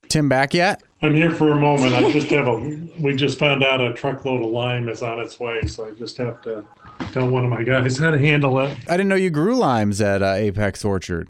Tim back yet? I'm here for a moment. We just found out a truckload of lime is on its way, so I just have to tell one of my guys how to handle it. I didn't know you grew limes at Apex Orchard.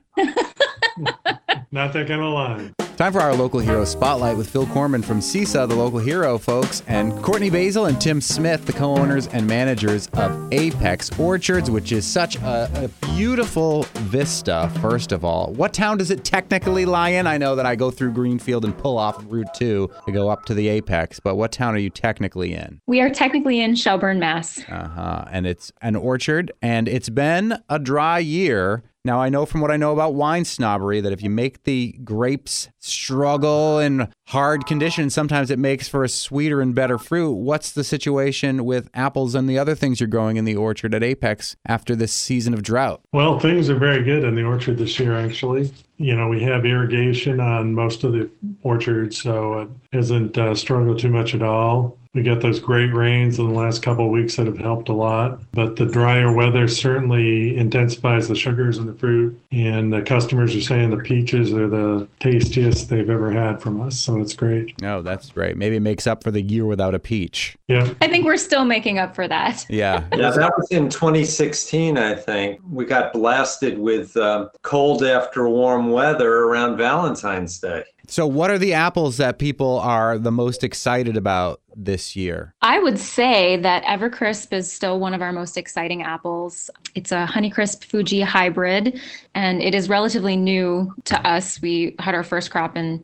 Not that kind of lime. Time for our local hero spotlight with Phil Corman from CISA, the local hero, folks, and Courtney Basil and Tim Smith, the co-owners and managers of Apex Orchards, which is such a beautiful vista, first of all. What town does it technically lie in? I know that I go through Greenfield and pull off Route 2 to go up to the Apex, but what town are you technically in? We are technically in Shelburne, Mass. And it's an orchard, and it's been a dry year. Now, I know from what I know about wine snobbery that if you make the grapes struggle in hard conditions, sometimes it makes for a sweeter and better fruit. What's the situation with apples and the other things you're growing in the orchard at Apex after this season of drought? Well, things are very good in the orchard this year, actually. You know, we have irrigation on most of the orchards, so it hasn't struggled too much at all. We got those great rains in the last couple of weeks that have helped a lot, but the drier weather certainly intensifies the sugars in the fruit, and the customers are saying the peaches are the tastiest they've ever had from us, so it's great. Oh, that's great. Maybe it makes up for the year without a peach. Yeah. I think we're still making up for that. Yeah. Yeah, that was in 2016, I think. We got blasted with cold after warm weather around Valentine's Day. So what are the apples that people are the most excited about this year? I would say that Evercrisp is still one of our most exciting apples. It's a Honeycrisp Fuji hybrid, and it is relatively new to us. We had our first crop in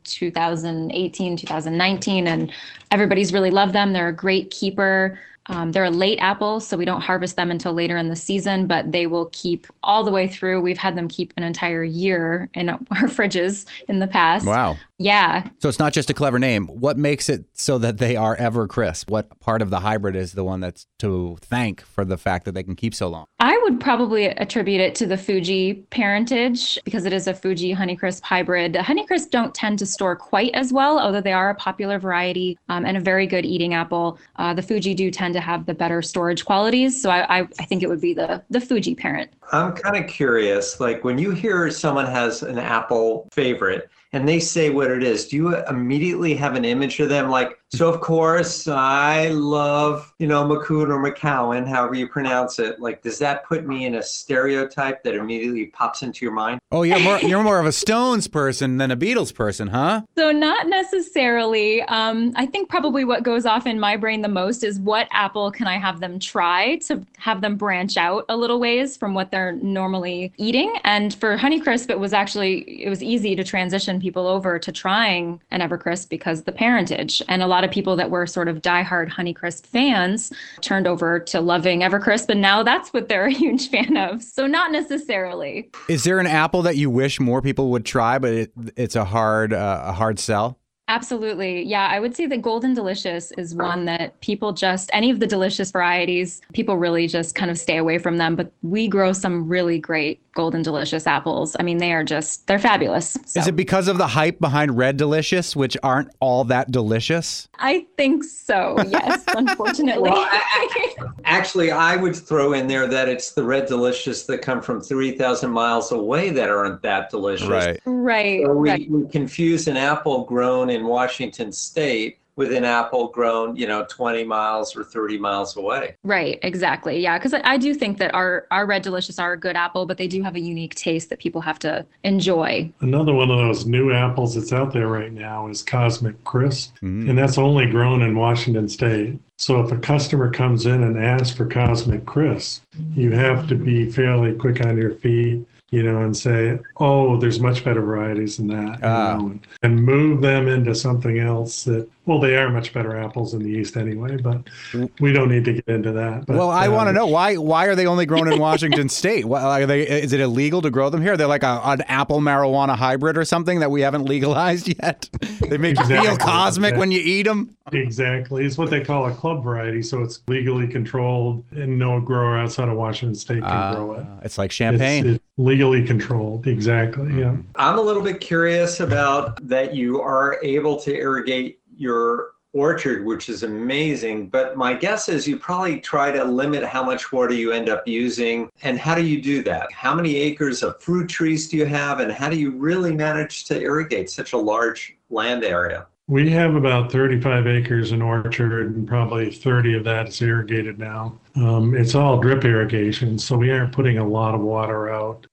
2018, 2019, and everybody's really loved them. They're a great keeper. They're a late apple, so we don't harvest them until later in the season, but they will keep all the way through. We've had them keep an entire year in our fridges in the past. Wow. Yeah. So it's not just a clever name. What makes it so that they are Evercrisp? What part of the hybrid is the one that's to thank for the fact that they can keep so long? I would probably attribute it to the Fuji parentage because it is a Fuji Honeycrisp hybrid. Honeycrisp don't tend to store quite as well, although they are a popular variety and a very good eating apple. The Fuji do tend to have the better storage qualities. So I think it would be the Fuji parent. I'm kind of curious, like when you hear someone has an apple favorite and they say what it is, do you immediately have an image of them? Like, so of course I love, Macoun or McCowan, however you pronounce it. Like, does that put me in a stereotype that immediately pops into your mind? Oh, you're more of a Stones person than a Beatles person, huh? So not necessarily. I think probably what goes off in my brain the most is what apple can I have them try to have them branch out a little ways from what they're normally eating. And for Honeycrisp, it was easy to transition people over to trying an Evercrisp because of the parentage. And a lot of people that were sort of diehard Honeycrisp fans turned over to loving Evercrisp, and now that's what they're a huge fan of. So not necessarily. Is there an apple that you wish more people would try, but it's a hard sell? Absolutely. Yeah, I would say that Golden Delicious is one that any of the delicious varieties, people really just kind of stay away from them. But we grow some really great Golden Delicious apples. I mean, they're fabulous. So. Is it because of the hype behind Red Delicious, which aren't all that delicious? I think so, yes, unfortunately. Well, actually, I would throw in there that it's the Red Delicious that come from 3,000 miles away that aren't that delicious. Right. So we confuse an apple grown in Washington State with an apple grown, 20 miles or 30 miles away. Right, exactly. Yeah, because I do think that our Red Delicious are a good apple, but they do have a unique taste that people have to enjoy. Another one of those new apples that's out there right now is Cosmic Crisp, and that's only grown in Washington State. So if a customer comes in and asks for Cosmic Crisp, you have to be fairly quick on your feet, and say, oh, there's much better varieties than that, and move them into something else that, well, they are much better apples in the East anyway, but we don't need to get into that. But, well, I want to know, why are they only grown in Washington State? Is it illegal to grow them here? They're like an apple marijuana hybrid or something that we haven't legalized yet? They make you feel cosmic when you eat them? Exactly. It's what they call a club variety, so it's legally controlled, and no grower outside of Washington State can grow it. It's like champagne. It's legally controlled, exactly, yeah. I'm a little bit curious about that you are able to irrigate your orchard, which is amazing. But my guess is you probably try to limit how much water you end up using. And how do you do that? How many acres of fruit trees do you have? And how do you really manage to irrigate such a large land area? We have about 35 acres in orchard, and probably 30 of that is irrigated now. It's all drip irrigation, so we aren't putting a lot of water out,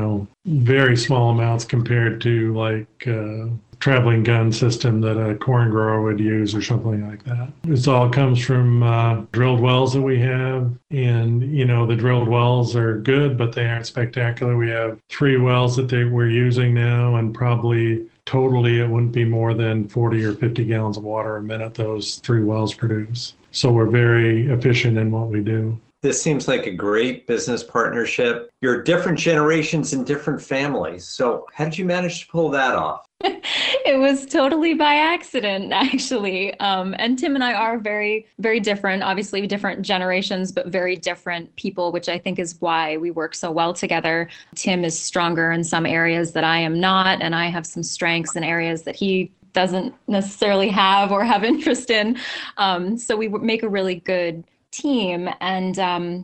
very small amounts compared to like traveling gun system that a corn grower would use or something like that. This all comes from drilled wells that we have. And, the drilled wells are good, but they aren't spectacular. We have 3 wells that we're using now, and probably totally it wouldn't be more than 40 or 50 gallons of water a minute those 3 wells produce. So we're very efficient in what we do. This seems like a great business partnership. You're different generations and different families. So how did you manage to pull that off? It was totally by accident, actually. And Tim and I are very, very different, obviously different generations, but very different people, which I think is why we work so well together. Tim is stronger in some areas that I am not, and I have some strengths in areas that he doesn't necessarily have or have interest in. So we make a really good team. And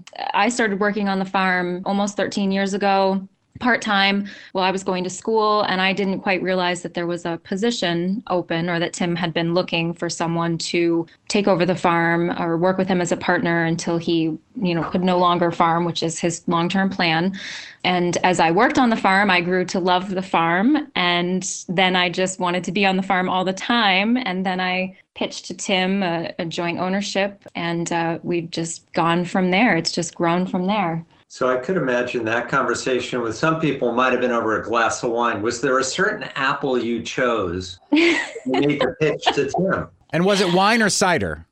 I started working on the farm almost 13 years ago, part-time, while I was going to school, and I didn't quite realize that there was a position open, or that Tim had been looking for someone to take over the farm or work with him as a partner until he, could no longer farm, which is his long-term plan. And as I worked on the farm, I grew to love the farm, and then I just wanted to be on the farm all the time. And then I pitched to Tim a joint ownership, and we've just gone from there. It's just grown from there. So I could imagine that conversation with some people might have been over a glass of wine. Was there a certain apple you chose to make a pitch to Tim? And was it wine or cider?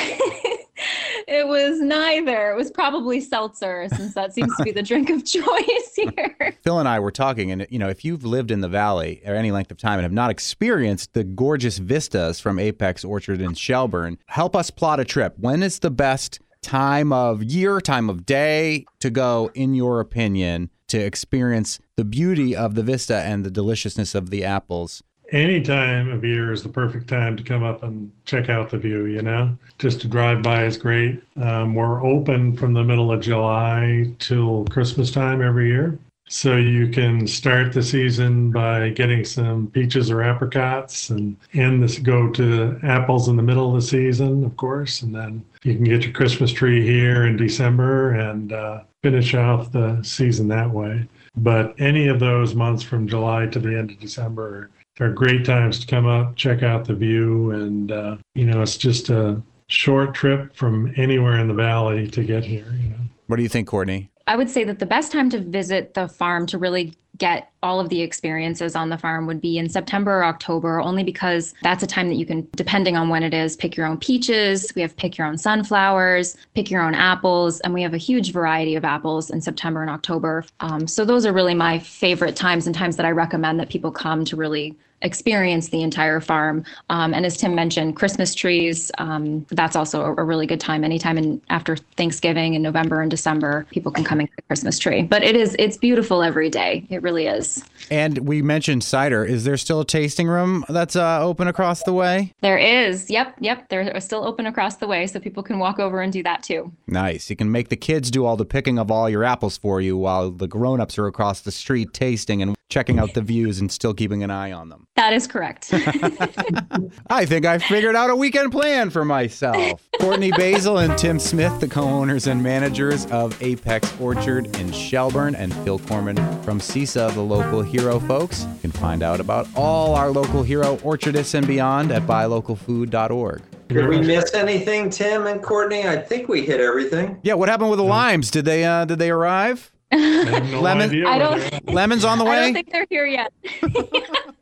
It was neither. It was probably seltzer, since that seems to be the drink of choice here. Phil and I were talking, and if you've lived in the valley or any length of time and have not experienced the gorgeous vistas from Apex Orchard in Shelburne, help us plot a trip. When is the best time of year, time of day to go, in your opinion, to experience the beauty of the vista and the deliciousness of the apples? Any time of year is the perfect time to come up and check out the view, Just to drive by is great. We're open from the middle of July till Christmas time every year. So you can start the season by getting some peaches or apricots, and go to apples in the middle of the season, of course. And then you can get your Christmas tree here in December and finish off the season that way. But any of those months from July to the end of December are great times to come up, check out the view. And, it's just a short trip from anywhere in the valley to get here. What do you think, Courtney? I would say that the best time to visit the farm to really get all of the experiences on the farm would be in September or October, only because that's a time that you can, depending on when it is, pick your own peaches. We have pick your own sunflowers, pick your own apples, and we have a huge variety of apples in September and October. So those are really my favorite times, and times that I recommend that people come to really experience the entire farm. And as Tim mentioned, Christmas trees, that's also a really good time. Anytime after Thanksgiving in November and December, people can come and get a Christmas tree. But it's beautiful every day. It really is. And we mentioned cider. Is there still a tasting room that's open across the way? There is. Yep. They're still open across the way, so people can walk over and do that too. Nice. You can make the kids do all the picking of all your apples for you while the grown-ups are across the street tasting and checking out the views and still keeping an eye on them. That is correct. I think I figured out a weekend plan for myself. Courtney Basil and Tim Smith, the co-owners and managers of Apex Orchard in Shelburne, and Phil Corman from CISA, the local hero folks. You can find out about all our local hero orchardists and beyond at buylocalfood.org. Did we miss anything, Tim and Courtney? I think we hit everything. Yeah, what happened with the limes? Did they arrive? I have no idea. Lemons on the way? I don't think they're here yet.